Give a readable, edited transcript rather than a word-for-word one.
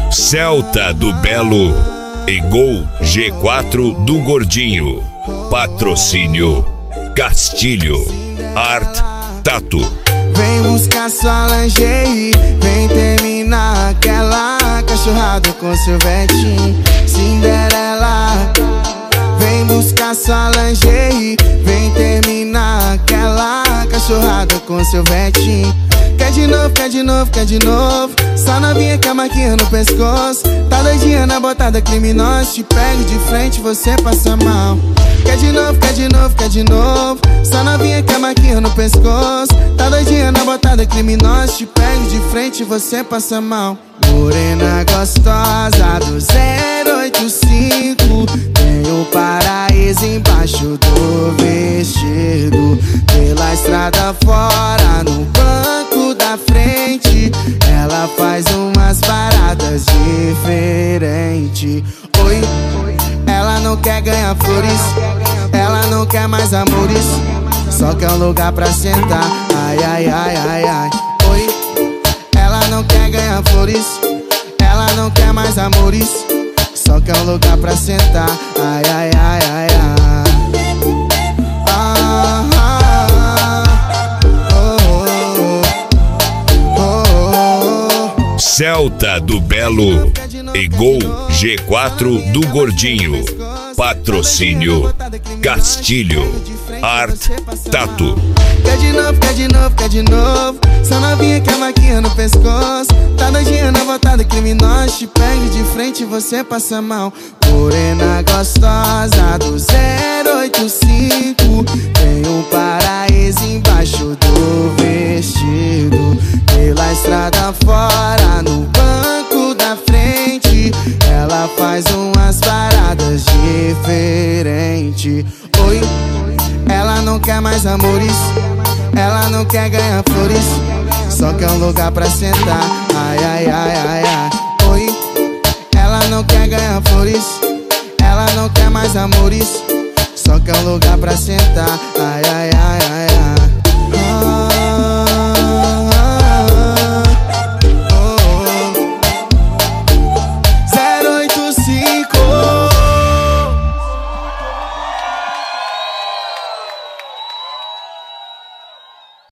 Celta do Belo e Gol G4 do Gordinho. Patrocínio Castilho Art Tattoo. Vem buscar sua lingerie, vem terminar aquela cachorrada com seu vetinho. Cinderela, vem buscar sua lingerie, vem terminar aquela cachorrada com seu vetinho. Quer de novo, quer de novo, quer de novo. Só novinha com a marquinha no pescoço. Tá doidinha na botada criminosa. Te pego de frente, você passa mal. Quer de novo, quer de novo, quer de novo. Só novinha com a marquinha no pescoço. Tá doidinha na botada criminosa. Te pego de frente, você passa mal. Morena gostosa do 085. Tem o paraíso embaixo do vestido. Pela estrada fora, no banco da frente, ela faz umas paradas diferentes. Oi, ela não quer ganhar flores, ela não quer mais amores, só quer um lugar pra sentar. Ai, ai, ai, ai, ai. Oi, ela não quer ganhar flores, ela não quer mais amores, só quer um lugar pra sentar. Ai, ai, ai, ai, ai. Celta do Belo e Gol G4 do Gordinho. Patrocínio Castilho Art Tattoo. Quer de novo, quer de novo, quer de novo. Só novinha com a marquinha no pescoço. Tá doidinha na botada criminosa. Te pego de frente, você passa mal. Morena gostosa do 085. Tem um paraíso embaixo do vestido. Pela estrada fora, no banco da frente, ela faz umas paradas diferentes. Oi, ela não quer mais amores, ela não quer ganhar flores, só quer um lugar pra sentar. Ai, ai, ai, ai, ai. Oi, ela não quer ganhar flores, ela não quer mais amores, só quer um lugar pra sentar. Ai, ai, ai, ai.